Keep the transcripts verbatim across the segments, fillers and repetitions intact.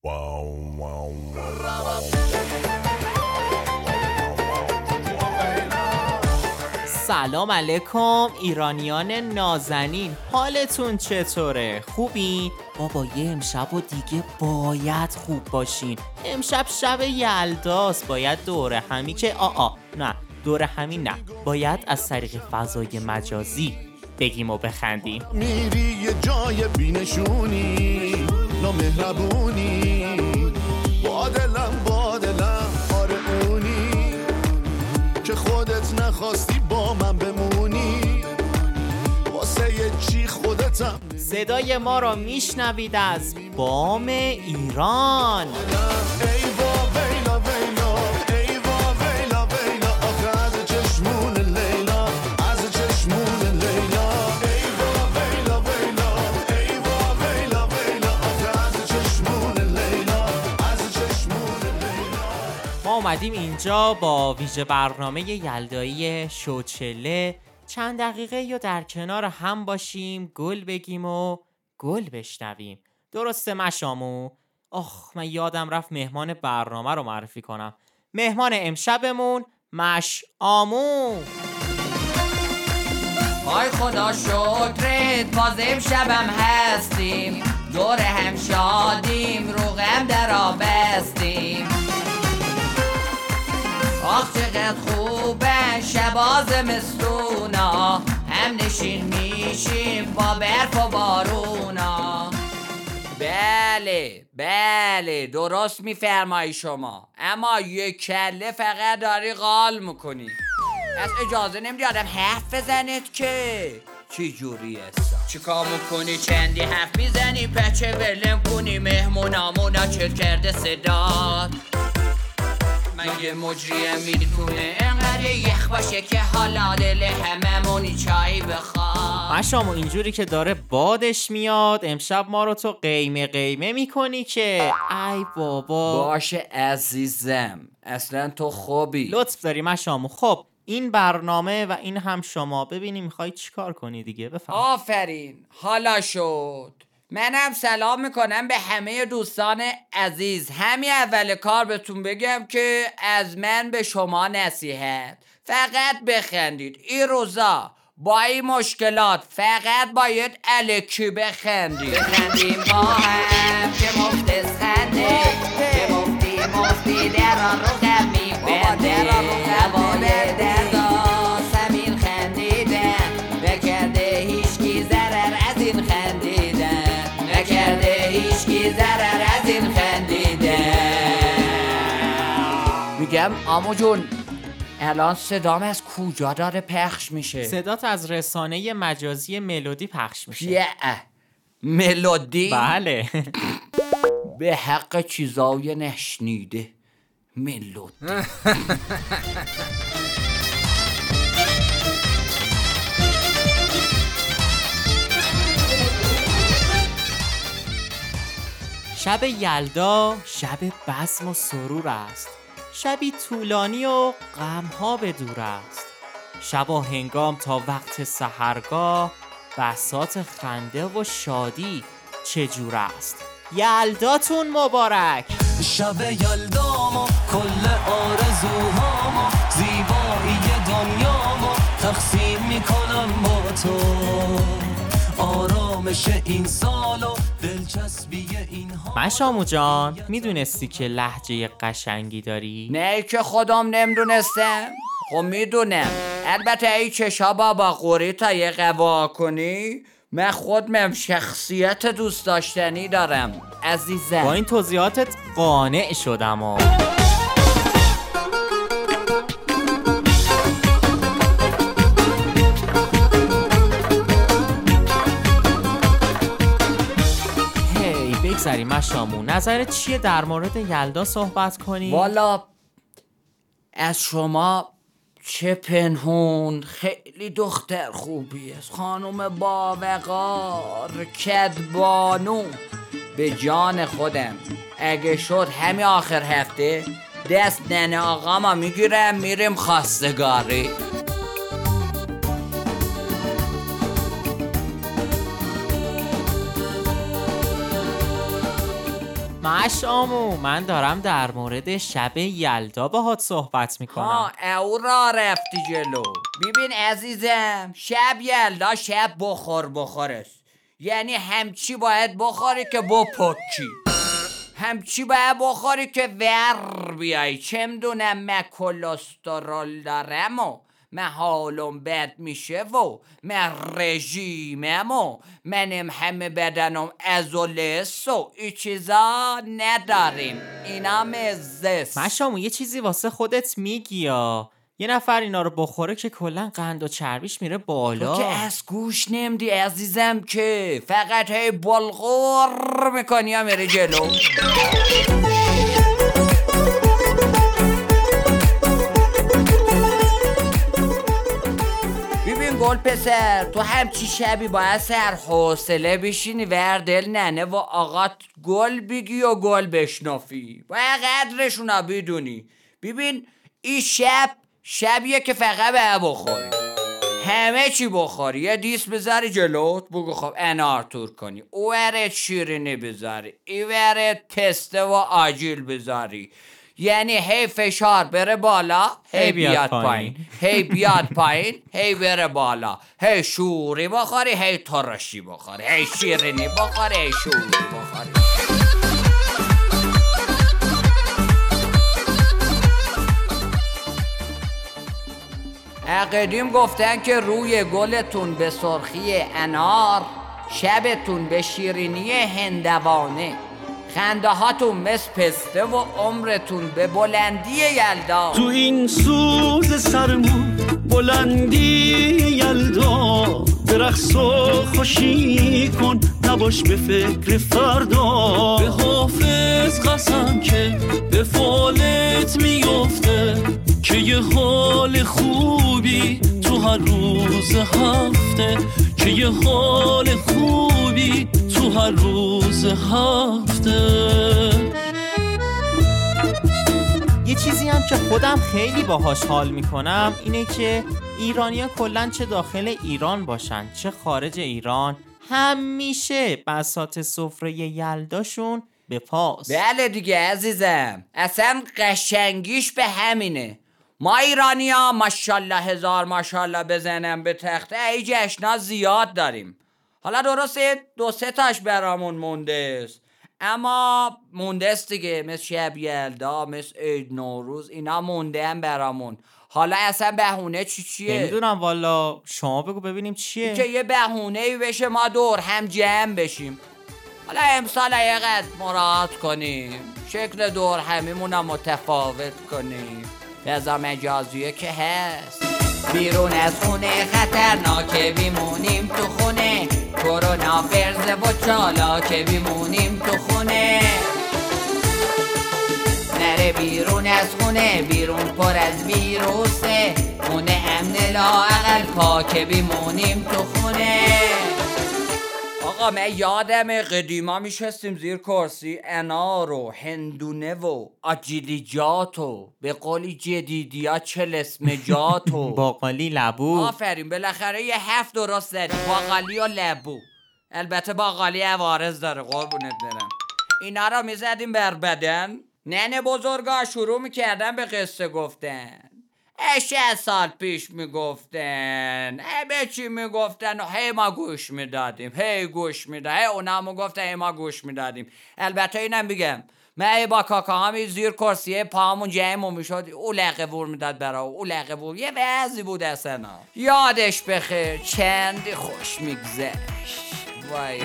سلام علیکم ایرانیان نازنین، حالتون چطوره؟ خوبی؟ بابا یه امشب و دیگه باید خوب باشین. امشب شب یلداست، باید دوره همی که آآ نه دوره همی نه باید از طریق فضای مجازی بگیم و بخندیم. میری یه جای بینشونی نامهربونی، با دلم با دلم آره اونی که خودت نخواستی با من بمونی، واسه یه چی خودتم. صدای ما را میشنوید از بام ایران. اومدیم اینجا با ویژه برنامه یلدایی شوچله چند دقیقه یا در کنار هم باشیم، گل بگیم و گل بشنویم. درسته مشامو؟ آخ من یادم رفت مهمان برنامه رو معرفی کنم. مهمان امشبمون مشامو. آی خدا شکرت باز امشبم هستیم، دور هم شادیم رو غم در آبستیم. آخ چقدر خوبه شبا زمستونا، هم نشین میشیم با برف و بارونا. بله بله درست میفرمایی شما، اما یک کله فقط داری قال میکنی، از اجازه نمیدادم حرف بزنید که چی جوری است؟ چی کار میکنی چندی حرف میزنی پچه ولم کنی مهمونامونا چل کرده صدات. من یه مجریم میتونه انقدر یخ باشه که حالا دل هممونی چایی بخواد. مشامو اینجوری که داره بادش میاد امشب ما رو تو قیمه قیمه میکنی که ای بابا. باشه عزیزم اصلا تو خوبی، لطف داری مشامو. خب این برنامه و این هم شما، ببینی میخوای چی کار کنی دیگه بفهم. آفرین حالا شد. منم سلام میکنم به همه دوستان عزیز. همین اول کار بهتون بگم که از من به شما نصیحت، فقط بخندید. این روزا با این مشکلات فقط باید الکی بخندید. بخندیم با هم که مفت خنده، که مفتی مفتی در رو غم میبنده. هوای دردا سمین خندیدن، نکرده هیچکی ضرر از این خندیدن، نکرده هیچکی ضرر از این خندیدن. میگم عمو جون الان صدام از کجا داره پخش میشه؟ صدات از رسانه مجازی ملودی پخش میشه. یه ملودی؟ بله. به حق چیزای نشنیده ملودی. شب یلدا شب بزم و سرور است، شبی طولانی و غمها به دور است. شب و هنگام تا وقت سحرگاه، بساط خنده و شادی چجور است. یلداتون مبارک. شب یلدامو کل آرزوهامو، زیبایی دنیامو تقسیم میکنم با تو، آرامش این سالو دلچسبی این ها. مشامو جان میدونستی که لهجه قشنگی داری؟ نه که خودم نمیدونستم. خب میدونم، البته ای چشا بابا قوری تا یه قوا کنی، من خودم شخصیت دوست داشتنی دارم عزیزم. با این توضیحاتت قانع شدم آه. هی بگذاریم مشامو، نظرت چیه در مورد یلدا صحبت کنی؟ والا از شما چه پنهون، خیلی دختر خوبی است، خانم باوقار کدبانو. به جان خودم اگه شد همین آخر هفته دست ننه آقا ما میگیرم میریم خواستگاری. مشامو من دارم در مورد شب یلدا باهات صحبت میکنم. ها او را رفتی جلو. ببین عزیزم، شب یلدا شب بخور بخور است. یعنی همچی باید بخوری که بپکی، همچی باید بخوری که ور بیایی. چه میدونم من کلسترول دارم و من حالم بد میشه و من رژیمم و منم همه بدنم ازولست و ای چیزا نداریم. اینا مزست. مشامو یه چیزی واسه خودت میگی یا یه نفر اینا رو بخوره که کلا قند و چربیش میره بالا. تو که از گوش نمیدی عزیزم، که فقط هی بلغور میکنی یا میره جلو. ببین گل پسر، تو همچی شبی باید سر حوصله بشینی ور دل ننه و آقات گل بگی و گل بشنافی، باید قدرشونا بدونی. ببین این شب شبیه که فقط به بخوری، همه چی بخوری. یه دیس بذاری جلوت بگو خب انار تور کنی، او ورت شیرینی بذاری، ای ورت پسته و آجیل بذاری. یعنی هی فشار بره بالا هی بیاد پایین، هی بیاد پایین هی بره بالا. هی شوری بخوری هی ترشی بخوری، هی شیرینی بخوری هی شوری بخوری. قدیم گفتن که روی گلتون به سرخی انار، شبتون به شیرینی هندوانه، خنده هاتون مثل پسته و عمرتون به بلندی یلدا. تو این سوز سرمون بلندی یلدا، به رقص و خوشی کن نباش به فکر فردا. به حافظ قسم که به فالت میفته، که یه حال خوبی تو هر روز هفته، که یه حال خوبی تو هر روز هفته. یه چیزی هم که خودم خیلی باهاش حال میکنم اینه که ایرانی‌ها کلاً چه داخل ایران باشن چه خارج ایران، همیشه بساط سفره یلداشون به پاس. بله دیگه عزیزم، اصلا قشنگیش به همینه. ما ایرانی ها ماشالله هزار ماشالله بزنم به تخته، ای جشنا زیاد داریم. حالا درسته دو سه تاش برامون مونده است، اما مونده است دیگه، مثل شب یلدا، مثل عید نوروز، اینا مونده هم برامون. حالا اصلا بهونه چی چیه؟ نمیدونم والا، شما بگو ببینیم چیه که یه بهونه‌ای بشه ما دور هم جمع بشیم. حالا امسال یقدر مراعات کنیم، شکل دور همیمون هم متفاوت کنیم. فضا مجازیه که هست، بیرون از خونه خطرناکه، بیمونیم تو خونه، کرونا فرزه و چالاکه، بیمونیم تو خونه. نره بیرون از خونه، بیرون پر از ویروسه، خونه امن لااقل پاکه، بیمونیم تو خونه. آقا من یادم قدیما میشستیم زیر کرسی انار و هندونه و آجیلیجات و به قولی جدیدیا چلسمجات و باقالی لبو. آفرین، بالاخره یه هفت درست زدی، باقالی و لبو. البته باقالی عوارض داره قربونت برم. اینا رو میزدیم بر بدن. ننه بزرگا شروع میکردن به قصه گفتن. شصت سال پیش میگفتن، همه چی میگفتن و هی ما گوش میدادیم، هی گوش میدادیم، هی اونا میگفتن هی ما گوش میدادیم. البته اینم بگم من با کاکاهامی زیر کرسیه پامون جمع میشد، او لقه وور میداد برا او لقه وور، یه وضعی بود اصلا. یادش بخیر، چندی خوش میگذشت. وای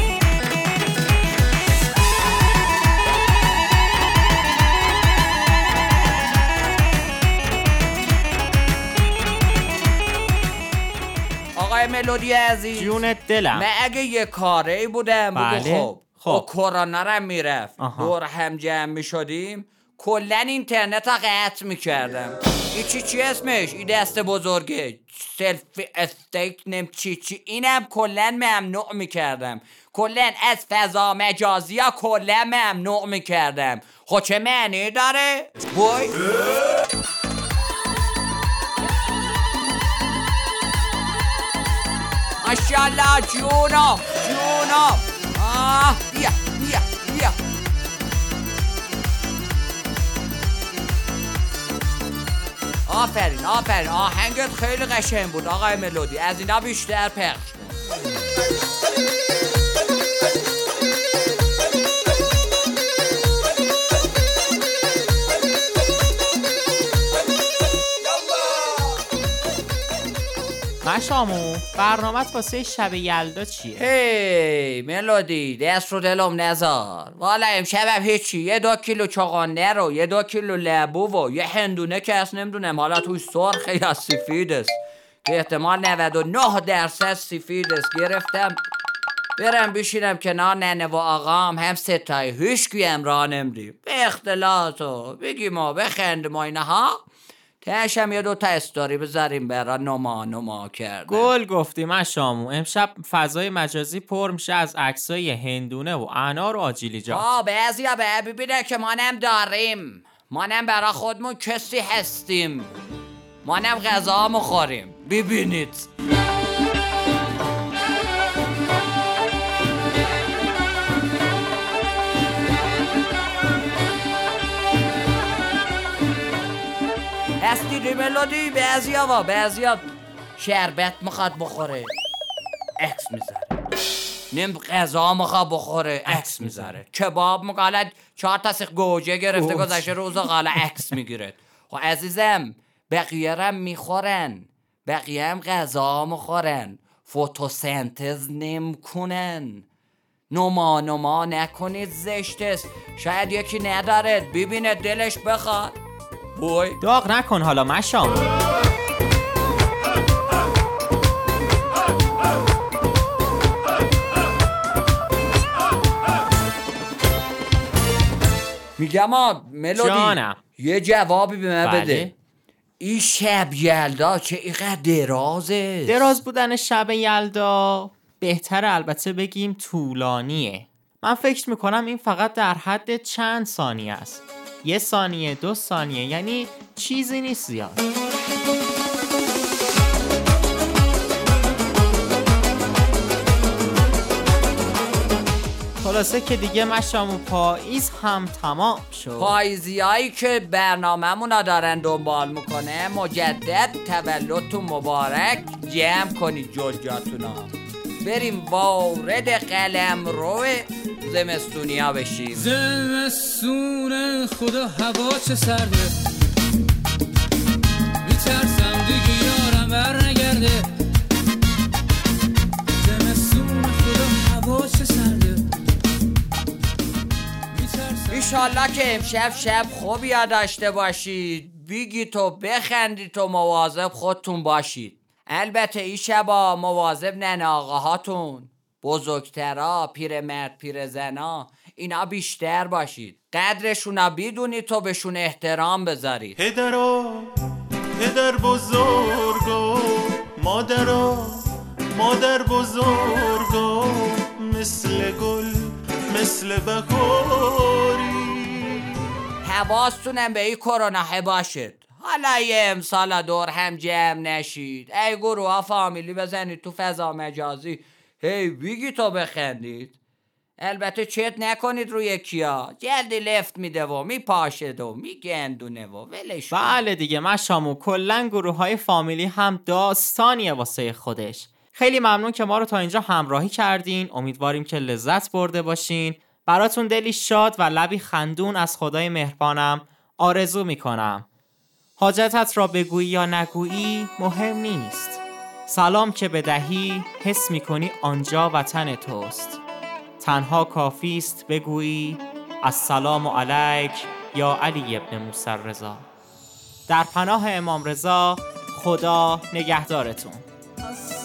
آقای ملودی عزیز، جونت دلم. من اگه یه کاری بودم بله؟ بگو خب خب کرونا رو میرفت آها. دور هم جمع میشدیم، کلن اینترنت رو قطع میکردم. ای چی چی اسمش؟ ای دست بزرگه سلف استیک نم چی چی، اینم کلن ممنوع میکردم. کلن از فضا مجازی ها کلن ممنوع میکردم. خب چه معنی داره؟ بوی ماشالله جونم جونم. آه بیا بیا بیا آفرین آفرین، آهنگت خیلی قشنگ بود آقای ملودی، از اینا بیشتر پخش کن. مشامو برنامه‌ت واسه شب یلدا چیه؟ هی ملودی دست رو دلم نزار، والا امشبم هیچی، یه دو کیلو چغانده رو، یه دو کیلو لبو و یه هندونه که اصلا نمیدونم حالا توی سرخ یا سفید است که احتمال نود و نه درصد سفید است گرفتم برم بشینم کنار ننه و آقام، هم ستای هیچکی امراه نمیدیم به اختلاطو بگیم ما بخند ما اینها، تهشم یه دوتا استوری بذاریم برا نما نما کردن. گل گفتی مشامو، امشب فضای مجازی پر میشه از عکسای هندونه و انار و آجیلیجات. آه بعضی ها به ببینه که مانم داریم، مانم برا خودمون کسی هستیم، مانم غذا مخوریم، ببینید. هستی ملودی بعضی ها و بعضی ها شربت میخواد بخوره عکس میذاره، نیم غذا میخواد بخوره عکس میذاره، کباب میگالد چهار تا سیخ گوجه گرفته گذشته روزا قالا عکس میگیره. خب عزیزم بقیه هم میخورن، بقیه هم غذا میخورن، فتوسنتز نمیکنن، نما نما نکنید زشت است، شاید یکی نداره ببینه دلش بخواد. بوی داغ نکن حالا مشام. میگم آ ملودی جانم. یه جوابی به من بله؟ بده، این شب یلدا چه اینقدر درازه؟ دراز بودن شب یلدا بهتره البته بگیم طولانیه. من فکر میکنم این فقط در حد چند ثانیه است، یه ثانیه دو ثانیه، یعنی چیزی نیست زیاد. خلاصه که دیگه مشام پاییز هم تمام شد. پاییزی هایی که برنامه دارن دنبال میکنه مجدد تولدتون مبارک، جمع کنید جلجاتونا، بریم وارد قلم رو زمستونیا بشیم. زمستون خدا هوا چه سرده، میترسم دیگه یارم بر نگرده، زمستون خدا هوا چه سرده، ایشالله که امشب شب خوبی داشته باشید، بگی تو بخندی تو مواظب خودتون باشید. البته این شبا مواظب ننه آقاهاتون، بزرگترا، پیرمرد پیرزنا، اینا بیشتر باشید، قدرشونا بدونید تو بهشون احترام بذارید. پدرا پدر بزرگا، مادرا مادر بزرگا، مثل گل مثل بهاری، حواستونم به این کرونا باشید، حالا یه امسال دور هم جمع نشید، ای گروه ها فامیلی بزنید تو فضا مجازی، هی بگی تو بخندید، البته چت نکنید روی کیا، جلدی لفت میده و میپاشد و میگندونه و ولش. بله دیگه مشامو، کلن گروه های فامیلی هم داستانیه واسه خودش. خیلی ممنون که ما رو تا اینجا همراهی کردین، امیدواریم که لذت برده باشین. براتون دلی شاد و لبی خندون از خدای مهربانم آرزو میکنم. حاجتت را بگویی یا نگویی مهم نیست، سلام که بدهی حس میکنی آنجا وطن توست، تنها کافی است بگویی السلام علیک یا علی ابن موسی رضا. در پناه امام رضا، خدا نگهدارتون.